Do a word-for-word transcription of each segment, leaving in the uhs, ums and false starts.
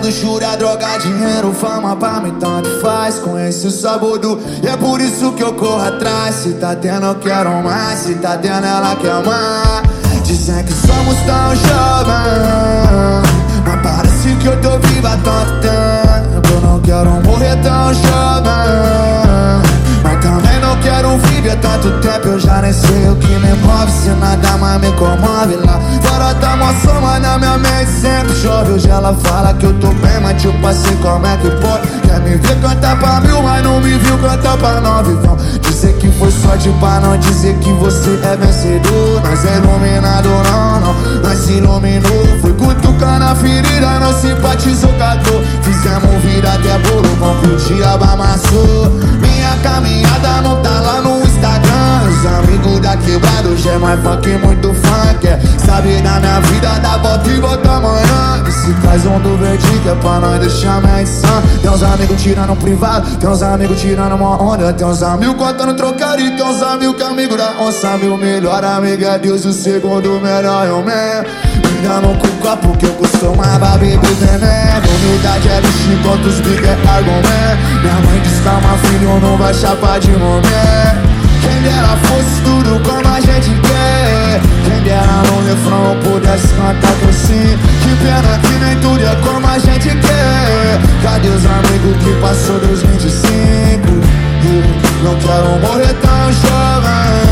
luxúria, droga, dinheiro, fama, pra mim tanto faz. Conhece o sabor do... E é por isso que eu corro atrás. Se tá tendo, eu quero mais. Se tá tendo, ela quer amar. Dizem que somos tão jovens, mas parece que eu tô viva há tanto tempo. Eu não quero morrer tão jovem, mas também não quero viver tanto tempo. Eu já nem sei o que me move, se nada mais me comove. Lá fora tá uma soma na minha mente, sempre chove. Hoje ela fala que eu tô bem, mas tipo assim, como é que pode? Quer me ver cantar pra mil, mas não me viu cantar pra nove. Vão dizer que foi sorte pra não dizer que você é vencedor. Nós é iluminado, não, não, nós se iluminou. Foi cutucando a ferida, não simpatizou com a dor. Fizemos vir até bolo, bom que o diabo amassou. Minha caminhada não tá lá no Instagram. Os amigos da quebrada hoje é mais funk, muito funk. É saber da minha vida, dá volta e volta amanhã. E se faz um do verde que é pra nós deixar mais insano. Tem uns amigos tirando um privado, tem uns amigos tirando uma onda. Tem uns amigos contando trocadilho, e tem uns amigos que é amigo da onça. Meu melhor amigo é Deus e o segundo melhor eu mesmo. Me dando com o copo que eu costumava beber veneno. Humildade é lixo enquanto os big é argumento. Minha mãe diz calma filho, não vai chapar de momento. Quem dera fosse tudo como a gente quer. Quem dera no refrão eu pudesse cantar por si. Que pena que nem tudo é como a gente quer. Cadê os amigos que passou dos vinte e cinco? Não quero morrer tão jovem.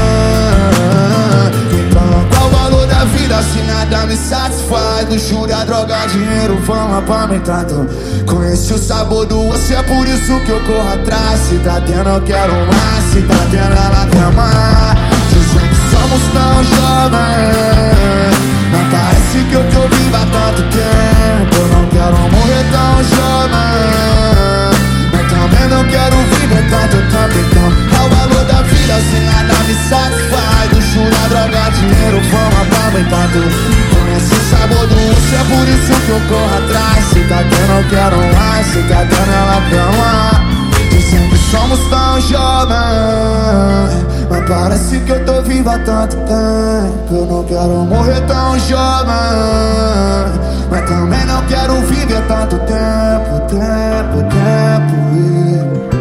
Então qual o valor da vida se nada me satisfaz? Luxúria, droga, dinheiro, fama pra mim tanto. Conheci o sabor do osso, é por isso que eu corro atrás. Se tá tendo, eu quero mais. Se tá tendo, ela quer amar. Dizem que somos tão jovens, mas parece que eu tô viva há tanto tempo. Eu não quero morrer tão jovem, mas também não quero viver tanto tempo. Então qual o valor da vida se nada me satisfaz? Luxúria, droga, dinheiro, fama pra mim tanto. Conhece o sabor do osso, é por isso que eu corro atrás. Se tá tendo, eu quero mais. Se tá tendo, ela quer amar. Dizem que somos tão jovens, mas parece que eu tô vivo há tanto tempo. Eu não quero morrer tão jovem, mas também não quero viver tanto tempo, tempo, tempo.